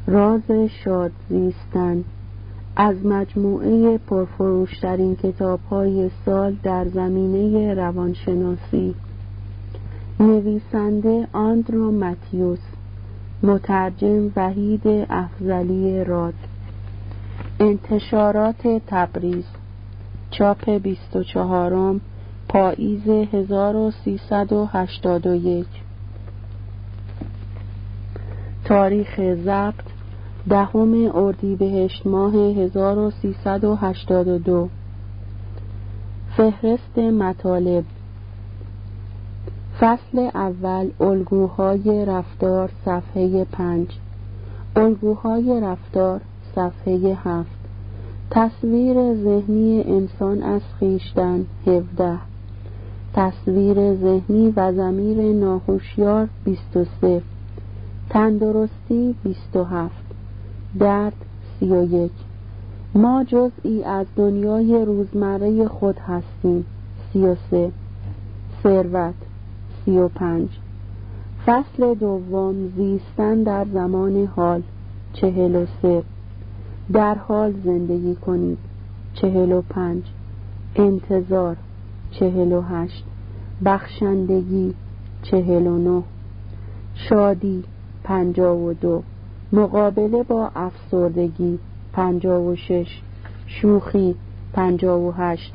راز شاد زیستن از مجموعه پرفروشترین کتاب‌های سال در زمینه روانشناسی. نویسنده آندرو متیوس، مترجم وحید افضلی راد. انتشارات تبریز، چاپ 24 پاییز 1381. تاریخ ضبط 10 اردیبهشت ماه 1382. فهرست مطالب. فصل اول، الگوهای رفتار، صفحه 5. الگوهای رفتار، صفحه 7. تصویر ذهنی انسان از خویشتن، 17. تصویر ذهنی و ضمیر ناهوشیار، 23. تندرستی، 27. درد، 31. ما جزئی از دنیای روزمره خود هستیم، 33. ثروت، 35. فصل دوم، زیستن در زمان حال، 43. در حال زندگی کنید، 45. انتظار، 48. بخشندگی، 49. شادی، 52. مقابله با افسردگی، 56. شوخی، 58.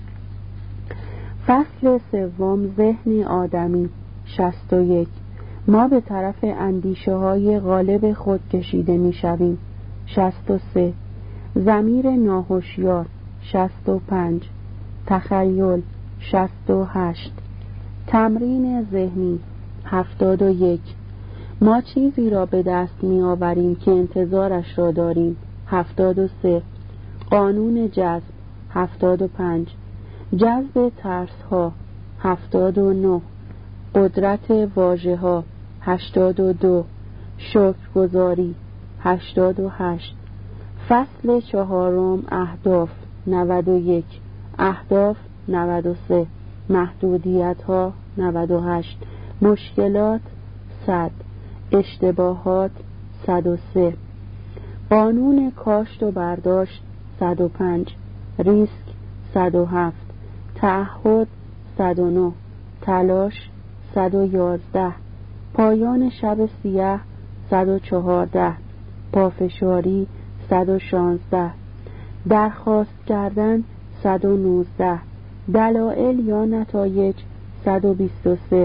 فصل سوم، ذهن آدمی، 61. ما به طرف اندیشه های غالب خود کشیده می شویم، 63. ضمیر ناهوشیار، 65. تخیل، 68. تمرین ذهنی، 71. ما چیزی را به دست می آوریم که انتظارش را داریم، 73. قانون جذب، 75. جذب ترس ها، 79. قدرت واژه ها، 82. شکرگزاری، 88. فصل چهارم، اهداف، 91. اهداف، 93. محدودیت ها، 98. مشکلات، 100. اشتباهات، 103. قانون کاشت و برداشت، 105. ریسک، 107. تعهد، 109. تلاش، 111. پایان شب سیاه، 114. پافشاری، 116. درخواست کردن، 119. دلایل یا نتایج، 123.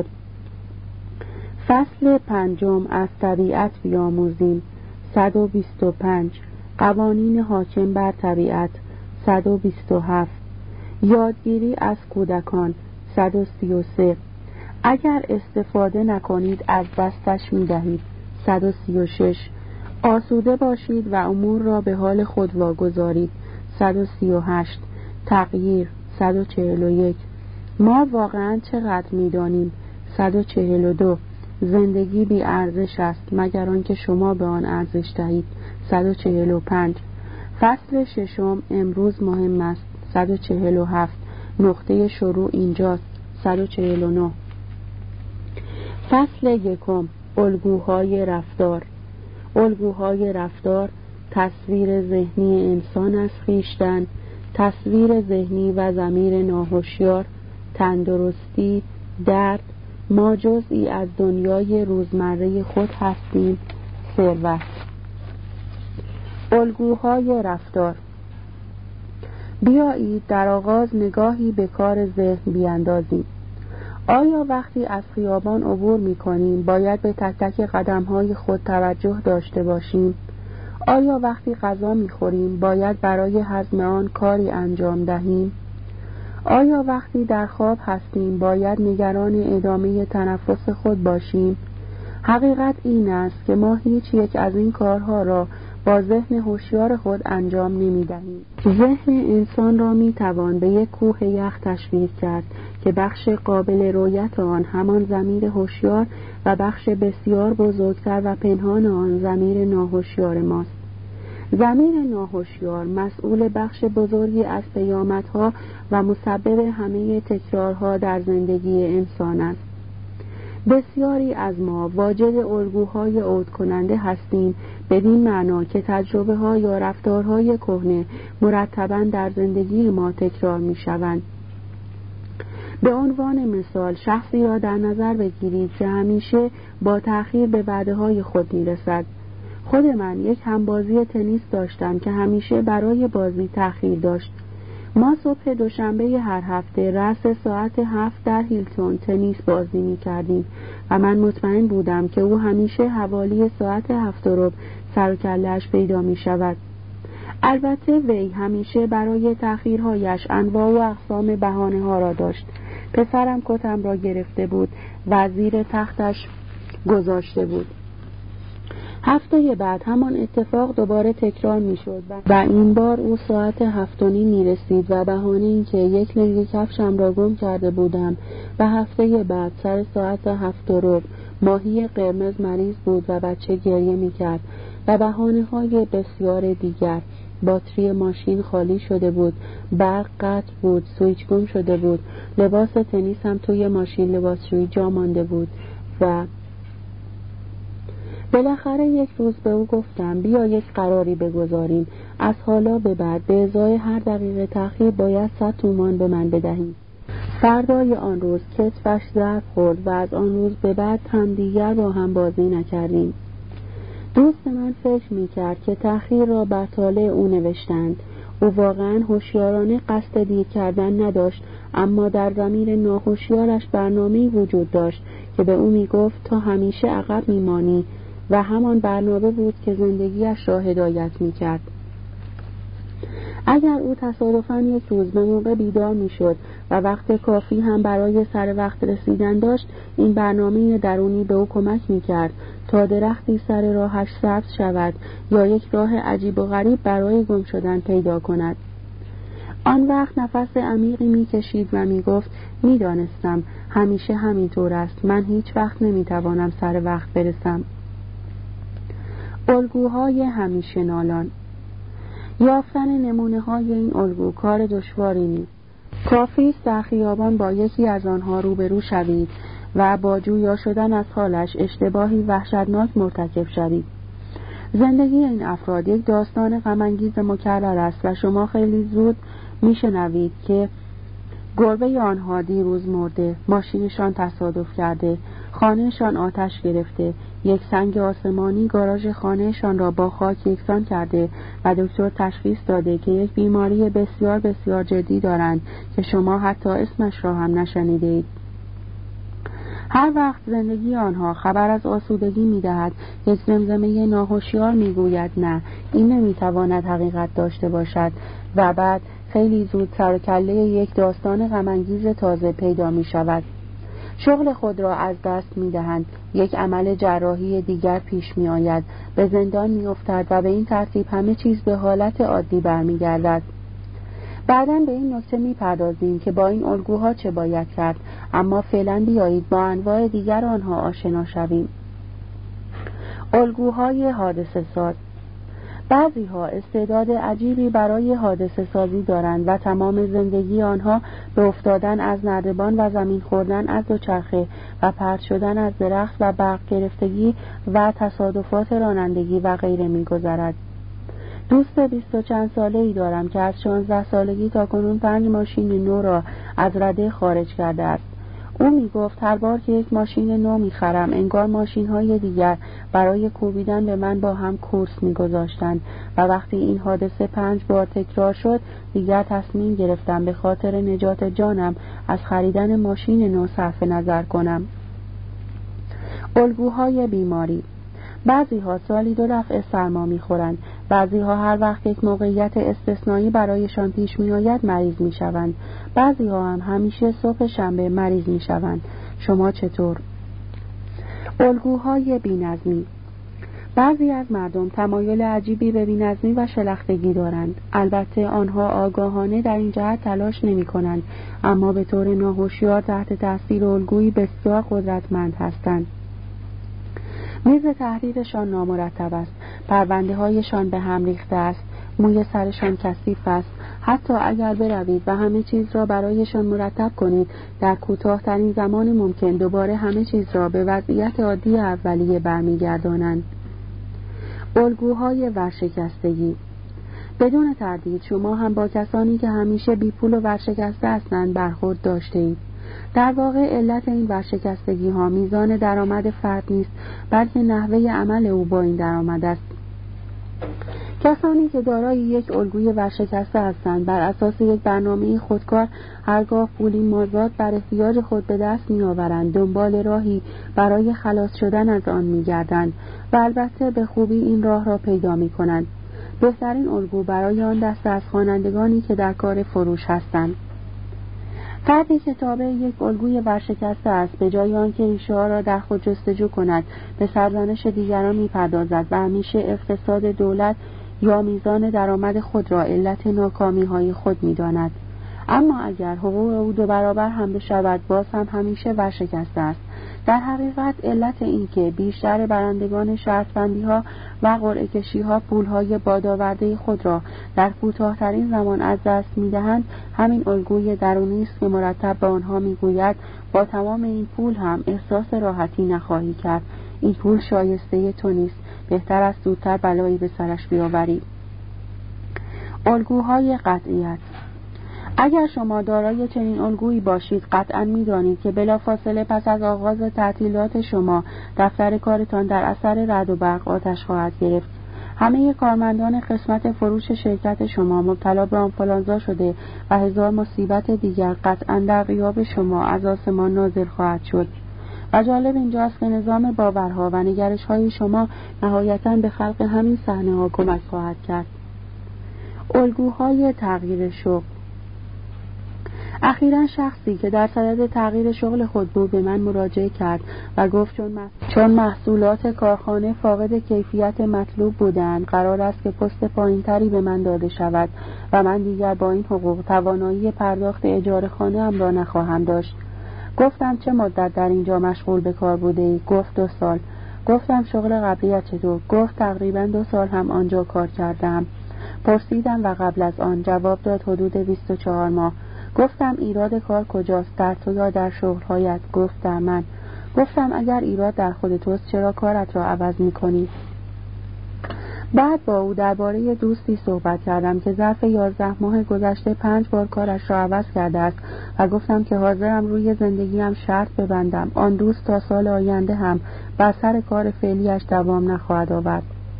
فصل پنجم، از طبیعت بیاموزیم، 125. قوانین حاکم بر طبیعت، 127. یادگیری از کودکان، 133. اگر استفاده نکنید از دستش می دهید، 136. آسوده باشید و امور را به حال خود واگذارید، 138. تغییر، 141. ما واقعا چقدر می دانیم، 142. زندگی بی ارزش است مگر آنکه شما به آن ارزش دهید، 145. فصل ششم، امروز مهم است، 147. نقطه شروع اینجاست، 149. فصل یکم، الگوهای رفتار. الگوهای رفتار، تصویر ذهنی انسان از خویشتن، تصویر ذهنی و ضمیر ناهوشیار، تندرستی، درد، ما جزئی از دنیای روزمره خود هستیم، ثروت. الگوهای رفتار. بیایید در آغاز نگاهی به کار ذهن بیاندازیم. آیا وقتی از خیابان عبور می‌کنیم باید به تک تک قدم‌های خود توجه داشته باشیم؟ آیا وقتی غذا می‌خوریم باید برای هضم آن کاری انجام دهیم؟ آیا وقتی در خواب هستیم باید نگران ادامه تنفس خود باشیم؟ حقیقت این است که ما هیچ یک از این کارها را با ذهن هوشیار خود انجام نمی‌دهیم. ذهن انسان را می‌توان به یک کوه یخ تشبیه کرد که بخش قابل رؤیت آن همان ضمیر هوشیار و بخش بسیار بزرگتر و پنهان آن ضمیر ناهوشیار ماست. ضمیر ناهوشیار مسئول بخش بزرگی از پیامدها و مسبب همه تکرارها در زندگی انسان است. بسیاری از ما واجد الگوهای عود کننده هستیم، بدین معنا که تجربه ها یا رفتارهای کهنه مرتباً در زندگی ما تکرار می شوند. به عنوان مثال شخصی را در نظر بگیرید که همیشه با تأخیر به وعده های خود می رسد. خود من یک همبازی تنیس داشتم که همیشه برای بازی تأخیر داشت. ما صبح دوشنبه هر هفته رأس ساعت 7 در هیلتون تنیس بازی می کردیم و من مطمئن بودم که او همیشه حوالی ساعت 7:15 سر و کله‌اش پیدا می شود. البته وی همیشه برای تأخیرهایش انواع و اقسام بهانه ها را داشت. پسرم کتم را گرفته بود و زیر تختش گذاشته بود. هفته بعد همان اتفاق دوباره تکرار می شد و این بار او ساعت 7:30 می رسید و بهانه این که یک لنگی کفشم را گم کرده بودم و هفته بعد سر ساعت 7:15 ماهی قرمز مریض بود و بچه گریه می کرد و بهانه های بسیار دیگر. باتری ماشین خالی شده بود، برق قطع بود، سویچ گم شده بود، لباس تنیس هم توی ماشین لباسشویی جا مانده بود و بالاخره یک روز به او گفتم بیا یک قراری بگذاریم. از حالا به بعد به ازای هر دقیقه تأخیر باید 100 تومان به من بدهیم. فردای آن روز کتفش ضرب خورد و از آن روز به بعد هم دیگر با هم بازی نکردیم. دوست من فکر می‌کرد که تأخیر را بر طالع او نوشتند. او واقعا هوشیارانه قصد دیر کردن نداشت، اما در ضمیر ناهوشیارش برنامه‌ای وجود داشت که به او میگفت تا همیشه عقب میمانی و همان برنامه بود که زندگیش را هدایت می‌کرد. اگر او تصادفاً یک روز به موقع بیدار می‌شد و وقت کافی هم برای سر وقت رسیدن داشت، این برنامه درونی به او کمک می‌کرد تا درختی سر راهش سبز شود یا یک راه عجیب و غریب برای گم شدن پیدا کند. آن وقت نفس عمیقی می‌کشید و می‌گفت می‌دانستم همیشه همینطور است، من هیچ وقت نمی‌توانم سر وقت برسم. الگوهای همیشه نالان. یافتن نمونه‌های این الگو کار دشواری نیست. کافی است در خیابان با یکی از آنها روبرو شوید و با جویا شدن از حالش اشتباهی وحشتناک مرتکب شوید. زندگی این افراد یک داستان غم‌انگیز مکرر است و شما خیلی زود میشنوید که گربه آنها دیروز مرده، ماشینشان تصادف کرده، خانهشان آتش گرفته، یک سنگ آسمانی گاراژ خانهشان را با خاک یکسان کرده و دکتر تشخیص داده که یک بیماری بسیار بسیار جدی دارند که شما حتی اسمش را هم نشنیده اید. هر وقت زندگی آنها خبر از آسودگی می‌دهد، یک زمزمه ناهوشیار می‌گوید نه، این نمی‌تواند حقیقت داشته باشد و بعد خیلی زود سر و کله یک داستان غم‌انگیز تازه پیدا می‌شود. شغل خود را از دست می‌دهند، یک عمل جراحی دیگر پیش می‌آید، به زندان می‌افتد و به این ترتیب همه چیز به حالت عادی برمیگردد. بعداً به این نکته می‌پردازیم که با این الگوها چه باید کرد، اما فعلاً بیایید با انواع دیگر آنها آشنا شویم. الگوهای حادثه ساز. بعضی‌ها استعداد عجیبی برای حادثه سازی دارند و تمام زندگی آنها به افتادن از نردبان و زمین خوردن از دوچرخه و پرت شدن از درخت و برق گرفتگی و تصادفات رانندگی و غیره می‌گذرد. دوست 20 و چند ساله‌ای دارم که از 16 سالگی تا کنون 5 ماشین نو را از رده خارج کرده است. او میگفت هر بار که یک ماشین نو میخرم انگار ماشین‌های دیگر برای کوبیدن به من با هم کورس میگذاشتند و وقتی این حادثه 5 بار تکرار شد دیگر تصمیم گرفتم به خاطر نجات جانم از خریدن ماشین نو صرف نظر کنم. الگوهای بیماری. بعضی ها سالی 2 دفعه سرما میخورند، بعضی ها هر وقت یک موقعیت استثنایی برایشان پیش میآید مریض میشوند، بعضی ها هم همیشه صبح شنبه مریض میشوند. شما چطور؟ الگوهای بی‌نظمی. بعضی از مردم تمایل عجیبی به بی‌نظمی و شلختگی دارند. البته آنها آگاهانه در این جهت تلاش نمی‌کنند، اما به طور ناهوشیار تحت تاثیر الگویی بسیار قدرتمند هستند. میز تحریرشان نامرتب است، پرونده هایشان به هم ریخته است، موی سرشان کثیف است، حتی اگر بروید و همه چیز را برایشان مرتب کنید، در کوتاه‌ترین زمان ممکن دوباره همه چیز را به وضعیت عادی اولیه برمیگردانند. الگوهای ورشکستگی. بدون تردید شما هم با کسانی که همیشه بی پول و ورشکسته هستند برخورد داشته اید. در واقع علت این ورشکستگی ها میزان درآمد فرد نیست، بلکه نحوه عمل او با این درآمد است. کسانی که دارای یک الگوی ورشکسته هستند بر اساس یک برنامه خودکار هرگاه پولی مازاد بر احتیاج خود به دست می‌آورند دنبال راهی برای خلاص شدن از آن می‌گردند و البته به خوبی این راه را پیدا می‌کنند. بهترین الگو برای آن دسته از خوانندگانی که در کار فروش هستند. فردی که تابع یک الگوی ورشکسته است به جای آنکه ریشه‌ها را در خود جستجو کند به سرزنش دیگران می‌پردازد و همیشه اقتصاد دولت یا میزان درآمد خود را علت ناکامی‌های خود می‌داند. اما اگر حقوق او 2 برابر هم بشود باز هم همیشه ورشکسته است. در حقیقت علت این که بیشتر برندگان شرط‌بندی‌ها و قرعه‌کشی‌ها پول‌های بادآورده خود را در کوتاه‌ترین زمان از دست می‌دهند همین الگوی درونی است که مرتب به آنها می‌گوید با تمام این پول هم احساس راحتی نخواهی کرد. این پول شایسته تو نیست. بهتر است زودتر بلایی به سرش بیاوری. الگوهای قطعیت. اگر شما دارای چنین الگویی باشید قطعاً می‌دانید که بلافاصله پس از آغاز تعطیلات شما دفتر کارتان در اثر رعد و برق آتش خواهد گرفت. همه کارمندان قسمت فروش شرکت شما مبتلا به آنفولانزا شده و هزار مصیبت دیگر قطعاً در غیاب شما از آسمان نازل خواهد شد. و جالب اینجاست که نظام باورها و نگرش‌های شما نهایتاً به خلق همین صحنه‌ها کمک خواهد کرد. الگوهای تغییر شغل. اخیراً شخصی که در صدد تغییر شغل خود بود به من مراجعه کرد و گفت چون محصولات کارخانه فاقد کیفیت مطلوب بودند قرار است که پست پایین‌تری به من داده شود و من دیگر با این حقوق توانایی پرداخت اجاره خانه ام را نخواهم داشت. گفتم چه مدت در اینجا مشغول به کار بوده ای؟ گفت 2 سال. گفتم شغل قبلیت چطور؟ گفت تقریباً 2 سال هم آنجا کار کردم. پرسیدم و قبل از آن؟ جواب داد حدود 24 ماه. گفتم ایراد کار کجاست؟ در تو یا در شغل‌هایت؟ گفت در من. گفتم اگر ایراد در خود توست چرا کارت را عوض می‌کنی؟ بعد با او درباره دوستی صحبت کردم که ظرف 11 ماه گذشته 5 بار کارش را عوض کرده است و گفتم که حاضرم روی زندگیم شرط ببندم آن دوست تا سال آینده هم بر سر کار فعلیش دوام نخواهد آورد.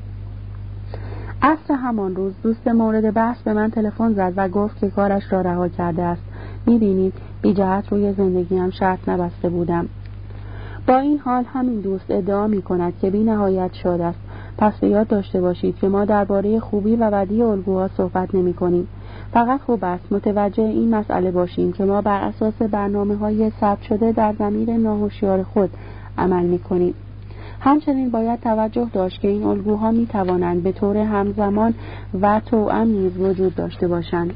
عصر همان روز دوست مورد بحث به من تلفن زد و گفت که کارش را رها کرده است. می‌بینید بی جهت روی زندگیم شرط نبسته بودم. با این حال همین دوست ادعا می‌کند که بی نهایت شاد است. پس به یاد داشته باشید که ما درباره خوبی و بدی الگوها صحبت نمی‌کنیم. فقط خوب است متوجه این مسئله باشیم که ما بر اساس برنامه‌های ثبت شده در ضمیر ناهوشیار خود عمل می‌کنیم. همچنین باید توجه داشت که این الگوها می‌توانند به طور همزمان و توأم نیز وجود داشته باشند.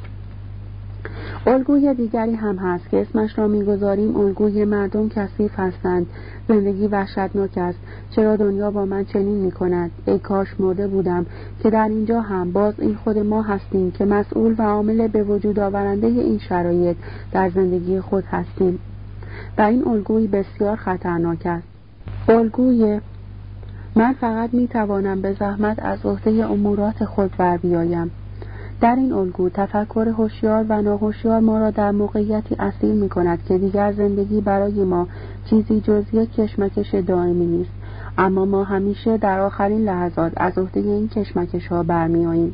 الگوی دیگری هم هست که اسمش را می‌گذاریم الگوی مردم کثیف هستند. زندگی وحشتناک است. چرا دنیا با من چنین می‌کند؟ ای کاش مرده بودم که در اینجا هم باز این خود ما هستیم که مسئول و عامل به وجود آورنده این شرایط در زندگی خود هستیم. و این الگوی بسیار خطرناک است. الگوی من فقط می‌توانم به زحمت از عهده امورات خود بر بیایم. در این الگو تفکر هوشیار و ناهوشیار ما را در موقعیتی اسیر می‌کند که دیگر زندگی برای ما چیزی جز یک کشمکش دائمی نیست، اما ما همیشه در آخرین لحظات از عهده این کشمکش‌ها برمی‌آییم.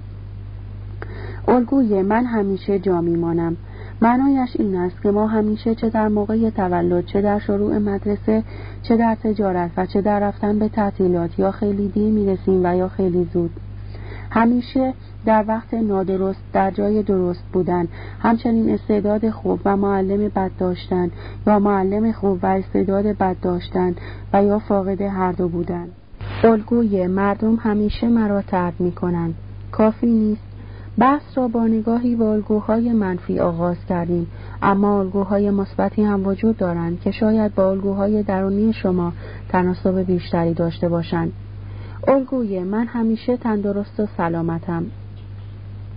الگوی من همیشه جا می‌مانم. معنایش این است که ما همیشه چه در موقع تولد، چه در شروع مدرسه، چه در تجارت و چه در رفتن به تعطیلات یا خیلی دیر می‌رسیم و یا خیلی زود. همیشه در وقت نادرست در جای درست بودن، همچنین استعداد خوب و معلم بد داشتن یا معلم خوب و استعداد بد داشتن و یا فاقد هر دو بودن. الگوی مردم همیشه مرا طرد می‌کنند. کافی نیست. بحث را با نگاهی به الگوهای منفی آغاز کردیم، اما الگوهای مثبتی هم وجود دارند که شاید با الگوهای درونی شما تناسب بیشتری داشته باشند. الگوی من همیشه تندرست و سلامتم.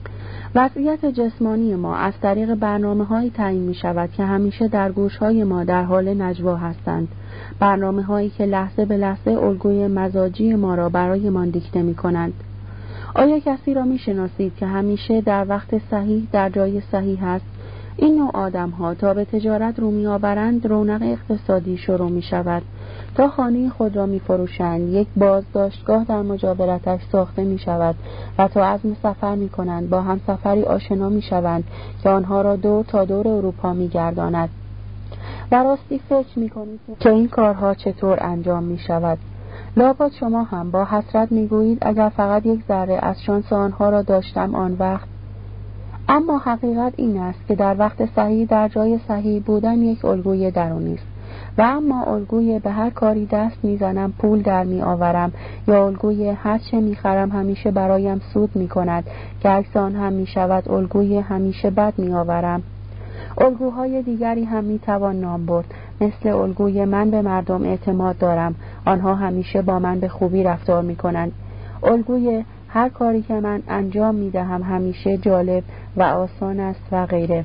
وضعیت جسمانی ما از طریق برنامه‌هایی تعیین می‌شود که همیشه در گوش‌های ما در حال نجوا هستند، برنامه‌هایی که لحظه به لحظه الگوی مزاجی ما را برایمان دیکته می‌کنند. آیا کسی را می‌شناسید که همیشه در وقت صحیح در جای صحیح است؟ این نوع آدم‌ها تا به تجارت رو می‌آورند رونق اقتصادی شروع می‌شود. تا خانه خود را می‌فروشند یک بازداشتگاه در مجاورتش ساخته می‌شود و تا عزم سفر می‌کنند با همسفری آشنا می‌شوند که آنها را دور تا دور اروپا می‌گرداند. و راستی فکر می‌کنید که این کارها چطور انجام می‌شود؟ لابد شما هم با حسرت می‌گویید اگر فقط یک ذره از شانس آنها را داشتم آن وقت. اما حقیقت این است که در وقت صحیح در جای صحیح بودن یک الگوی درونی است و اما الگوی به هر کاری دست میزنم پول در می آورم یا الگوی هر چه میخرم همیشه برایم سود میکند که عکس آن هم میشود الگوی همیشه بد می آورم. الگوهای دیگری هم میتوان نام برد، مثل الگوی من به مردم اعتماد دارم، آنها همیشه با من به خوبی رفتار میکنند، الگوی هر کاری که من انجام میدهم همیشه جالب و آسان است و غیره.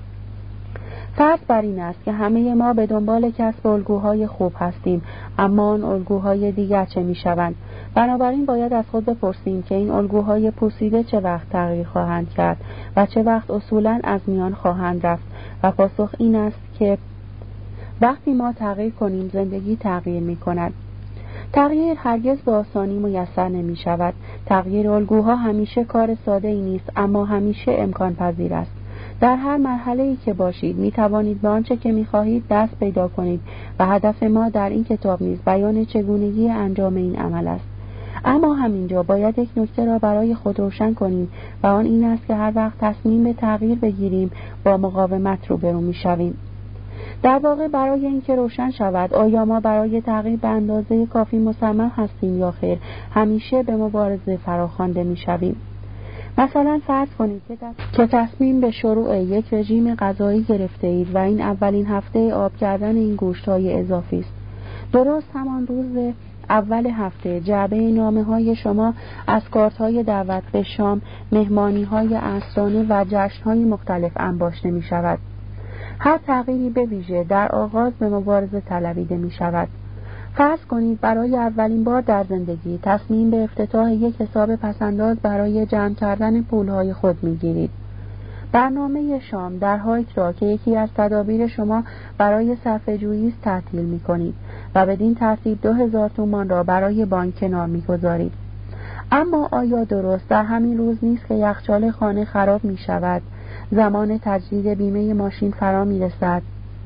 فرض بر این است که همه ما به دنبال کسب الگوهای خوب هستیم، اما آن الگوهای دیگر چه میشوند؟ بنابراین باید از خود بپرسیم که این الگوهای پوسیده چه وقت تغییر خواهند کرد و چه وقت اصولاً از میان خواهند رفت و پاسخ این است که وقتی ما تغییر کنیم زندگی تغییر میکند. تغییر هرگز به آسانی میسر نمی شود. تغییر الگوها همیشه کار ساده ای نیست، اما همیشه امکان پذیر است. در هر مرحله‌ای که باشید می توانید به آنچه که می خواهید دست پیدا کنید و هدف ما در این کتاب نیز بیان چگونگی انجام این عمل است. اما همینجا باید یک نکته را برای خود روشن کنیم و آن این است که هر وقت تصمیم به تغییر بگیریم با مقاومت روبرو می شویم. در واقع برای اینکه روشن شود آیا ما برای تغییر به اندازه کافی مصمم هستیم یا خیر، همیشه به مبارزه فراخوانده می‌شویم. مثلا فرض کنید که تصمیم به شروع یک رژیم غذایی گرفته اید و این اولین هفته آب کردن این گوشت‌های اضافی است. درست همان روز اول هفته جعبه نامه‌های شما از کارت‌های دعوت به شام، مهمانی‌های عصرانه و جشن‌های مختلف انباشته می‌شود. هر تغییری به ویژه در آغاز به مبارزه طلبیده می شود. فرض کنید برای اولین بار در زندگی تصمیم به افتتاح یک حساب پسنداز برای جمع کردن پولهای خود می گیرید. برنامه شام در هایت را که یکی از تدابیر شما برای صرفه‌جویی است تعطیل می کنید و بدین ترتیب 2000 تومان را برای بانک کنار می گذارید. اما آیا درست در همین روز نیست که یخچال خانه خراب می شود، زمان تجدید بیمه ماشین فرا می رسد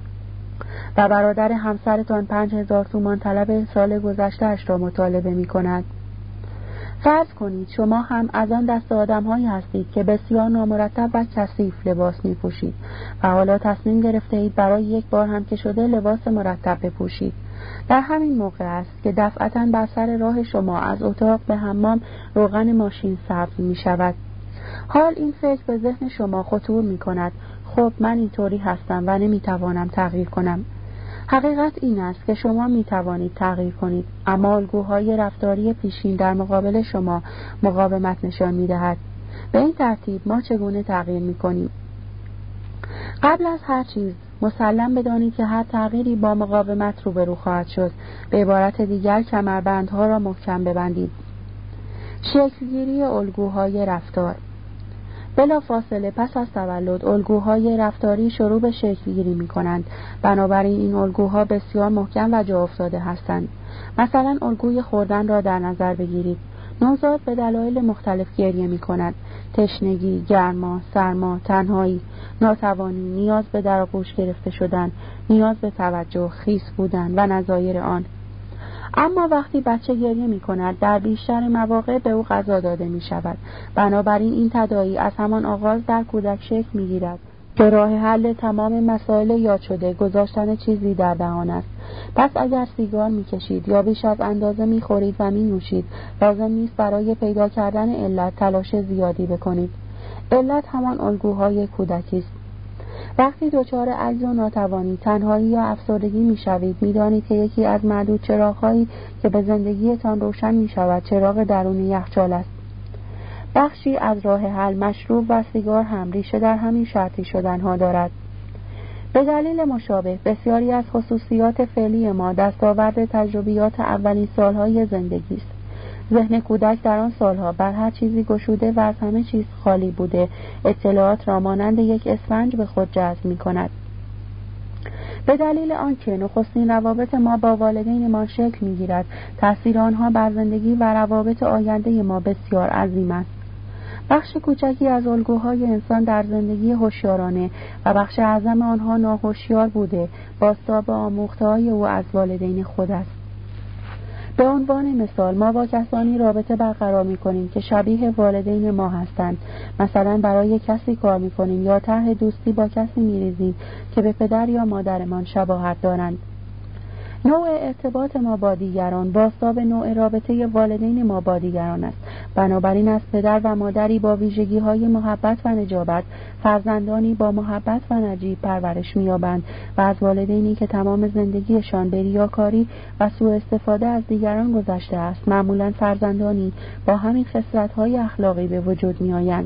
و برادر همسرتان 5000 تومان طلب سال گذشته اش را مطالبه می کند؟ فرض کنید شما هم از آن دست آدم‌هایی هستید که بسیار نامرتب و کثیف لباس می پوشید و حالا تصمیم گرفته اید برای یک بار هم که شده لباس مرتب بپوشید. در همین موقع است که دفعتاً بر سر راه شما از اتاق به حمام روغن ماشین سبز می شود. حال این فکر به ذهن شما خطور می کند: خب من اینطوری هستم و نمی توانم تغییر کنم. حقیقت این است که شما می توانید تغییر کنید، اما الگوهای رفتاری پیشین در مقابل شما مقاومت نشان می دهد. به این ترتیب ما چگونه تغییر می کنیم؟ قبل از هر چیز مسلم بدانید که هر تغییری با مقاومت روبرو خواهد شد. به عبارت دیگر کمربندها را محکم ببندید. شکلگیری الگوهای رفتار. بلا فاصله پس از تولد الگوهای رفتاری شروع به شکل گیری می کنند. بنابراین این الگوها بسیار محکم و جا افتاده هستند. مثلا الگوی خوردن را در نظر بگیرید. نوزاد به دلایل مختلف گریه می کند: تشنگی، گرما، سرما، تنهایی، ناتوانی، نیاز به در آغوش گرفته شدن، نیاز به توجه، خیس بودن و نظایر آن. اما وقتی بچه گریه می کند در بیشتر مواقع به او غذا داده می شود. بنابراین این تداعی از همان آغاز در کودک شکل می گیرد که راه حل تمام مسائل یاد شده گذاشتن چیزی در دهان است. پس اگر سیگار می کشید یا بیش از اندازه می خورید و می نوشید، لازم نیست برای پیدا کردن علت تلاش زیادی بکنید. علت همان الگوهای کودکی است. وقتی دچار عجز و ناتوانی، تنهایی یا افسردگی می‌شوید، می‌دانید که یکی از معدود چراغ‌هایی که به زندگیتان روشن می‌شود چراغ درون یخچال است. بخشی از راه حل مشروب و سیگار هم ریشه در همین شرطی شدنها دارد. به دلیل مشابه بسیاری از خصوصیات فعلی ما دستاورد تجربیات اولین سالهای زندگی است. ذهن کودک در آن سالها بر هر چیزی گشوده و از همه چیز خالی بوده، اطلاعات را مانند یک اسفنج به خود جذب می‌کند. به دلیل آنکه نخستین روابط ما با والدینمان شکل می‌گیرد، تأثیر آنها بر زندگی و روابط آینده ما بسیار عظیم است. بخش کوچکی از الگوهای انسان در زندگی هوشیارانه و بخش اعظم آنها ناهوشیار بوده، بازتاب آموخته‌های او از والدین خود است. به عنوان مثال ما با کسانی رابطه برقرار می‌کنیم که شبیه والدین ما هستند. مثلا برای کسی کار می‌کنیم یا طرح دوستی با کسی می‌ریزیم که به پدر یا مادرمان شباهت دارند. نوع ارتباط ما با دیگران بازتاب نوع رابطه والدین ما با دیگران است. بنابراین از پدر و مادری با ویژگی‌های محبت و نجابت، فرزندانی با محبت و نجیب پرورش می‌یابند و از والدینی که تمام زندگیشان به ریاکاری و سوء استفاده از دیگران گذشته است، معمولاً فرزندانی با همین خصلت‌های اخلاقی به وجود می‌آیند.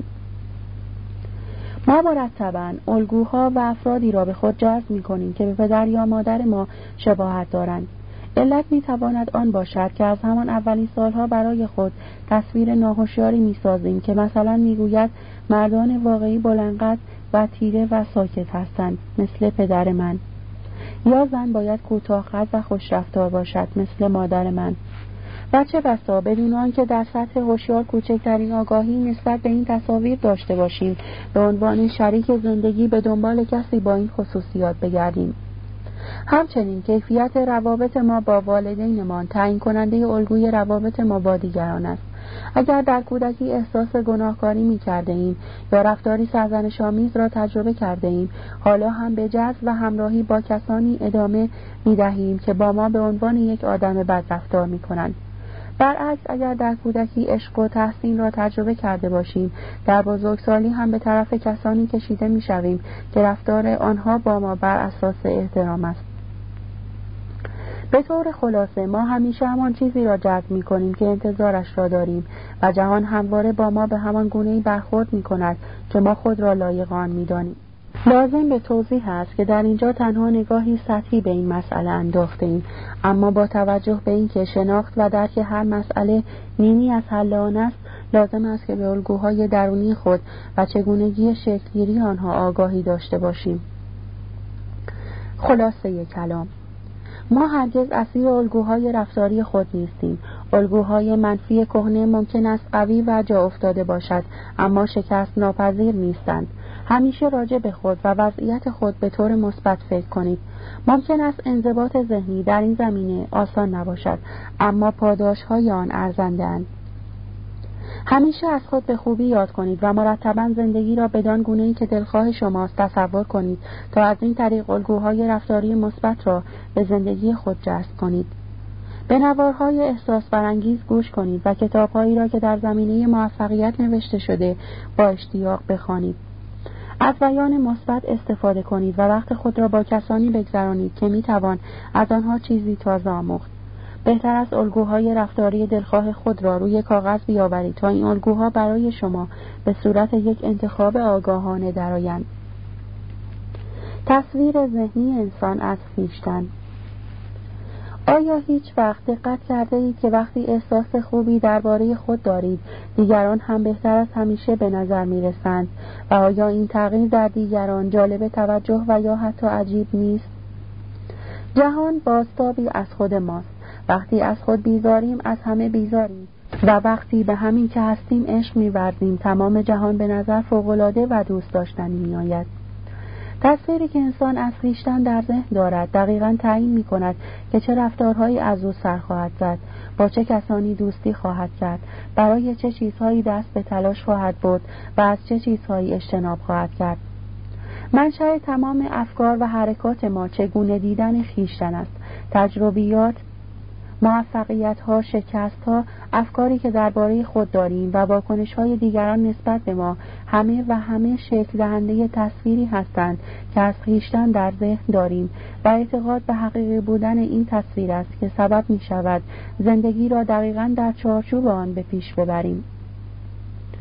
ما مرتباً الگوها و افرادی را به خود جذب می‌کنیم که به پدر یا مادر ما شباهت دارند. علت می‌تواند آن باشد که از همان اولین سالها برای خود تصویر ناهوشیاری می‌سازیم که مثلا می‌گوید مردان واقعی بلندقد و تیره و ساکت هستند مثل پدر من، یا زن باید کوتاه‌قد و خوش‌رفتار باشد مثل مادر من. و چه بسا بدون آنکه در سطح هوشیار کوچکترین آگاهی نسبت به این تصاویر داشته باشیم، به عنوان شریک زندگی به دنبال کسی با این خصوصیات بگردیم. همچنین کیفیت روابط ما با والدینمان تعیین کننده الگوی روابط ما با دیگران است. اگر در کودکی احساس گناهکاری می‌کرده ایم یا رفتاری سرزنش‌آمیز را تجربه کرده ایم، حالا هم به جذب و همراهی با کسانی ادامه می‌دهیم که با ما به عنوان یک آدم بد رفتار می‌کنند. برعکس اگر در کودکی عشق و تحسین را تجربه کرده باشیم، در بزرگسالی هم به طرف کسانی کشیده می‌شویم که رفتار آنها با ما بر اساس احترام است. به طور خلاصه ما همیشه همان چیزی را جذب می‌کنیم که انتظارش را داریم و جهان همواره با ما به همان گونه‌ای برخورد می‌کند که ما خود را لایق آن می‌دانیم. لازم به توضیح است که در اینجا تنها نگاهی سطحی به این مسئله انداخته‌ایم، اما با توجه به اینکه شناخت و درک هر مسئله نیمی از حل آن است، لازم است که به الگوهای درونی خود و چگونگی شکل‌گیری آنها آگاهی داشته باشیم. خلاصه کلام: ما هرگز اسیر الگوهای رفتاری خود نیستیم. الگوهای منفی کهنه ممکن است قوی و جا افتاده باشد، اما شکست ناپذیر نیستند. همیشه راجع به خود و وضعیت خود به طور مثبت فکر کنید. ممکن است انضباط ذهنی در این زمینه آسان نباشد، اما پاداش‌های آن ارزنده‌اند. همیشه از خود به خوبی یاد کنید و مرتباً زندگی را بدان گونه‌ای که دلخواه شماست تصور کنید تا از این طریق الگوهای رفتاری مثبت را به زندگی خود جذب کنید. به نوارهای احساس برانگیز گوش کنید و کتاب‌هایی را که در زمینه موفقیت نوشته شده با اشتیاق بخوانید. از بیان مثبت استفاده کنید و وقت خود را با کسانی بگذرانید که می‌توان از آنها چیزی تازه آموخت. بهتر است الگوهای رفتاری دلخواه خود را روی کاغذ بیاورید تا این الگوها برای شما به صورت یک انتخاب آگاهانه درآیند. تصویر ذهنی انسان از خویشتن. آیا هیچ وقت دقت کرده اید که وقتی احساس خوبی درباره خود دارید، دیگران هم بهتر از همیشه به نظر می رسند؟ و آیا این تغییر در دیگران جالب توجه و یا حتی عجیب نیست؟ جهان بازتابی از خود ماست. وقتی از خود بیزاریم از همه بیزاریم و وقتی به همین که هستیم عشق می‌ورزیم تمام جهان به نظر فوق‌العاده و دوست داشتنی می‌آید. تصویری که انسان از خویشتن در ذهن دارد دقیقاً تعیین می‌کند که چه رفتارهایی از او سر خواهد زد، با چه کسانی دوستی خواهد کرد، برای چه چیزهایی دست به تلاش خواهد برد و از چه چیزهایی اجتناب خواهد کرد. منشأ تمام افکار و حرکات ما چگونه دیدن خویشتن است. تجربیات، موفقیت‌ها، شکست‌ها، افکاری که درباره خود داریم و واکنش‌های دیگران نسبت به ما همه شکل دهنده تصویری هستند که از خویشتن در ذهن داریم و اعتقاد به حقیقی بودن این تصویر است که سبب می‌شود زندگی را دقیقاً در چارچوب آن به پیش ببریم.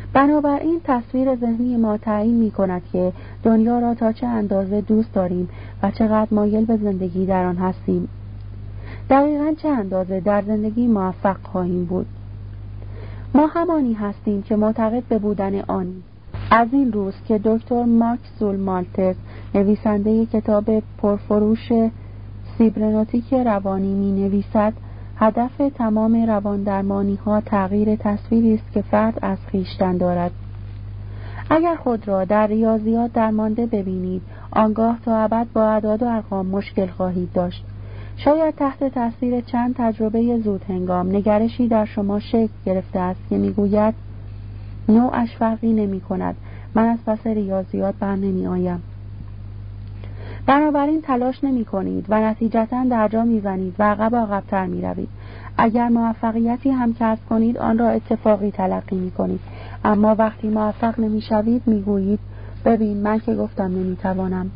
بنابراین تصویر ذهنی ما تعیین می‌کند که دنیا را تا چه اندازه دوست داریم و چقدر مایل به زندگی در آن هستیم. دقیقاً چه اندازه در زندگی موفق خواهیم بود. ما همانی هستیم که معتقد به بودن آنیم. از این روز که دکتر ماکسول مالتز نویسنده کتاب پرفروش سیبرنوتیک روانی می نویسد هدف تمام رواندرمانی ها تغییر تصویری است که فرد از خویشتن دارد. اگر خود را در ریاضیات درمانده ببینید، آنگاه تا ابد با اعداد و ارقام مشکل خواهید داشت. شاید تحت تاثیر چند تجربه زود هنگام نگرشی در شما شکل گرفته است که میگوید نوعش فرقی نمی کند، من از پس ریاضیات بر نمی آیم. بنابراین تلاش نمی کنید و نتیجتاً در جا می زنید و عقب‌تر می روید. اگر موفقیتی هم کسب کنید آن را اتفاقی تلقی می کنید، اما وقتی موفق نمی شوید می گویید ببین من که گفتم نمی توانم.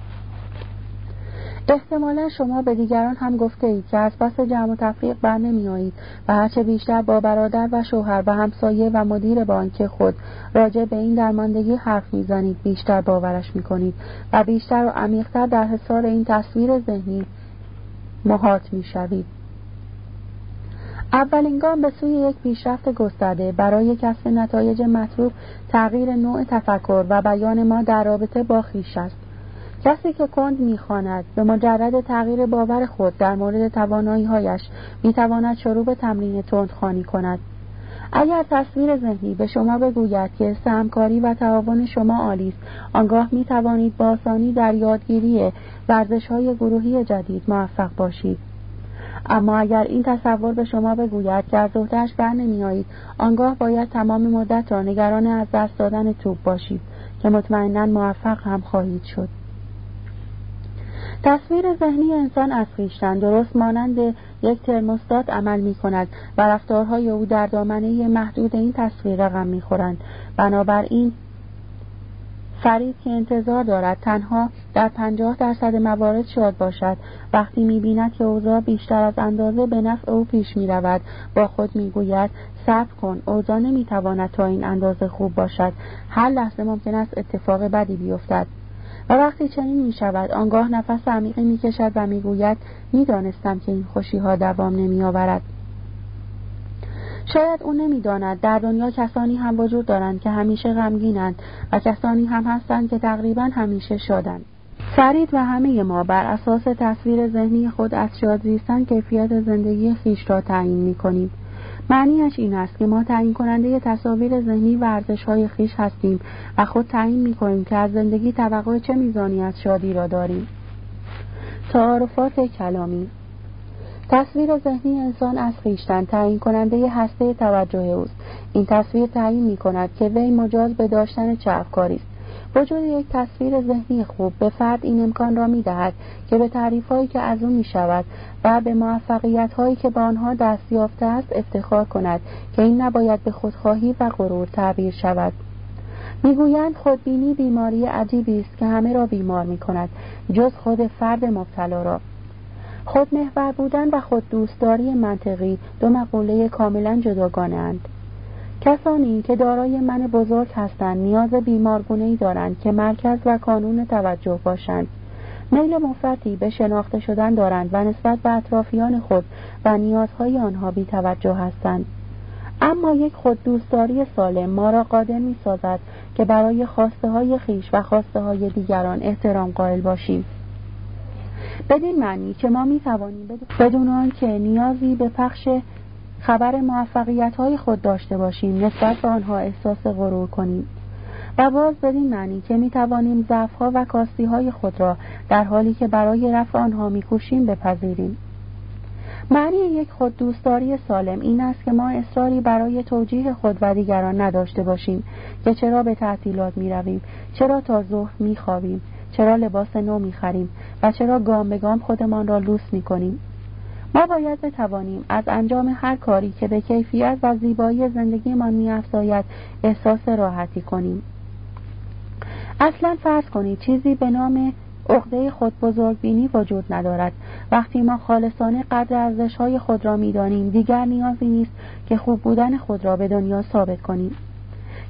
احتمالا شما به دیگران هم گفته اید که از پس جمع و تفریق بر نمی آیید و هرچه بیشتر با برادر و شوهر و همسایه و مدیر بانک خود راجع به این درماندگی حرف می زنید بیشتر باورش می کنید و بیشتر و عمیق‌تر در حصار این تصویر ذهنی محاط می شوید. اولین گام به سوی یک پیشرفت گسترده برای کسب نتایج مطلوب تغییر نوع تفکر و بیان ما در رابطه با خویش است. کسی که کند می‌خواند به مجرد تغییر باور خود در مورد توانایی‌هایش می‌تواند شروع به تمرین تندخوانی کند. اگر تصویر ذهنی به شما بگوید که همکاری و تعاون شما عالی است، آنگاه می‌توانید با آسانی در یادگیری ورزش‌های گروهی جدید موفق باشید. اما اگر این تصور به شما بگوید که از عهده‌اش برنمی‌آیید، آنگاه باید تمام مدت را نگران از دست دادن توپ باشید که مطمئناً موفق هم خواهید شد. تصویر ذهنی انسان از خویشتن درست مانند یک ترموستات عمل می کند و رفتارهای او در دامنه محدود این تصویر رقم می خورند. بنابراین فرید که انتظار دارد تنها در 50% موارد شاد باشد، وقتی می بیند که اوضاع بیشتر از اندازه به نفع او پیش می رود، با خود می گوید صبر کن، اوضاع نمی تواند تا این اندازه خوب باشد، هر لحظه ممکن است اتفاق بدی بیفتد. و وقتی چنین می شود آنگاه نفس عمیقی می کشد و می گوید می دانستم که این خوشی ها دوام نمی آورد. شاید او نمی داند در دنیا کسانی هم وجود دارند که همیشه غمگینند و کسانی هم هستند که تقریبا همیشه شادند. فرید و همه ما بر اساس تصویر ذهنی خود از شاد زیستن کیفیت زندگی خویش را تعیین می کنیم. معنیش این است که ما تعیین کننده تصاویر ذهنی و ارزش‌های خویش هستیم و خود تعیین می‌کنیم که از زندگی توقع چه میزانی از شادی را داریم. تعارفات کلامی. تصویر ذهنی انسان از خویشتن تعیین کننده هسته توجه اوست. این تصویر تعیین می‌کند که وی مجاز به داشتن چه افکاری است. وجود یک تصویر ذهنی خوب به فرد این امکان را می‌دهد که به تعریف‌هایی که از او می‌شود و به موفقیت‌هایی که به آنها دست یافته است افتخار کند که این نباید به خودخواهی و غرور تعبیر شود. می‌گویند خودبینی بیماری عجیبی است که همه را بیمار می‌کند جز خود فرد مبتلا را. خودمحور بودن و خود دوستداری منطقی دو مقوله کاملا جداگانه اند. کسانی که دارای من بزرگ هستند نیاز بیمارگونه‌ای دارند که مرکز و کانون توجه باشند. میل مفرطی به شناخته شدن دارند و نسبت به اطرافیان خود و نیازهای آنها بی توجه هستند. اما یک خود دوستداری سالم ما را قادر می سازد که برای خواسته های خویش و خواسته های دیگران احترام قائل باشیم. بدین معنی که ما می توانیم بدون آنکه نیازی به پخش خبر موفقیت‌های خود داشته باشیم نسبت به آنها احساس غرور کنیم و باز بدین معنی که می توانیم ضعف‌ها و کاستی‌های خود را در حالی که برای رفع آنها می‌کوشیم بپذیریم. معنی یک خود دوستداری سالم این است که ما اصراری برای توجیه خود و دیگران نداشته باشیم که چرا به تعطیلات می‌رویم، چرا تا ظهر می‌خوابیم، چرا لباس نو می‌خریم و چرا گام به گام خودمان را لوس می‌کنیم. ما باید بتوانیم از انجام هر کاری که به کیفیت و زیبایی زندگیمان می‌افزاید احساس راحتی کنیم. اصلا فرض کنید چیزی به نام عقده خود بزرگبینی وجود ندارد. وقتی ما خالصانه قدر ارزش‌های خود را می‌دانیم دیگر نیازی نیست که خوب بودن خود را به دنیا ثابت کنیم.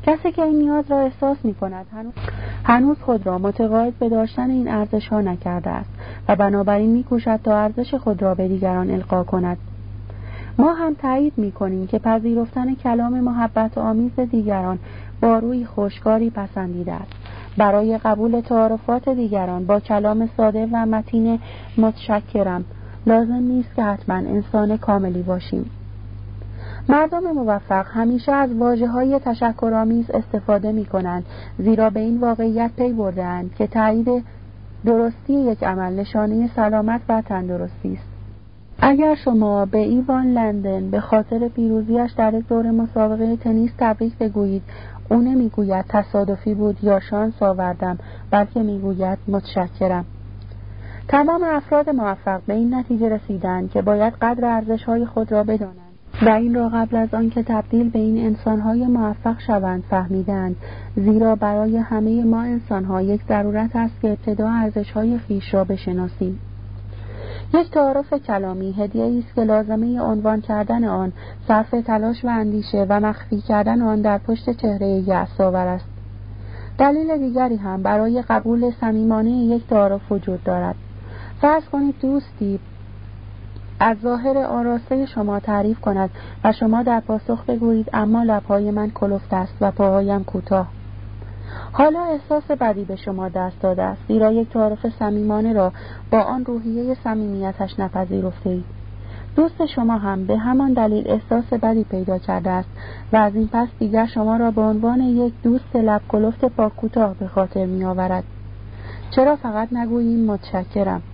کسی که این نیاز را احساس می کند هنوز خود را متقاعد به داشتن این ارزش ها نکرده است و بنابراین می کوشد تا ارزش خود را به دیگران القا کند. ما هم تایید می کنیم که پذیرفتن کلام محبت آمیز دیگران با روی خوشگاری پسندیده است. برای قبول تعارفات دیگران با کلام ساده و متین متشکرم لازم نیست که حتما انسان کاملی باشیم. مردم موفق همیشه از واژه‌های تشکرآمیز استفاده می‌کنند، زیرا به این واقعیت پی برده‌اند که تایید درستی یک عمل نشانه سلامت و تندرستی است. اگر شما به ایوان لندن به خاطر پیروزیش در یک دور مسابقه تنیس تبریک بگویید، او نمیگوید تصادفی بود یا شانس آوردم، بلکه میگوید متشکرم. تمام افراد موفق به این نتیجه رسیدند که باید قدر ارزش‌های خود را بدانند و این را قبل از آن که تبدیل به این انسان‌های موفق شوند فهمیدند، زیرا برای همه ما انسان‌ها یک ضرورت است که ابتدا ارزش‌های خویش را بشناسیم. یک تعارف کلامی هدیه‌ای است که لازمه عنوان کردن آن صرف تلاش و اندیشه و مخفی کردن آن در پشت چهره یأس‌آور است. دلیل دیگری هم برای قبول صمیمانه یک تعارف وجود دارد. فرض کنید دوستی از ظاهر آراسته شما تعریف کند و شما در پاسخ بگویید اما لب‌های من کلفت است و پاهایم کوتاه. حالا احساس بدی به شما دست داده است، زیرا یک تعارف صمیمانه را با آن روحیه صمیمیتش نپذیرفته‌اید. دوست شما هم به همان دلیل احساس بدی پیدا کرده است و از این پس دیگر شما را به عنوان یک دوست لب کلفت پا کوتاه به خاطر می آورد. چرا فقط نگوییم متشکرم؟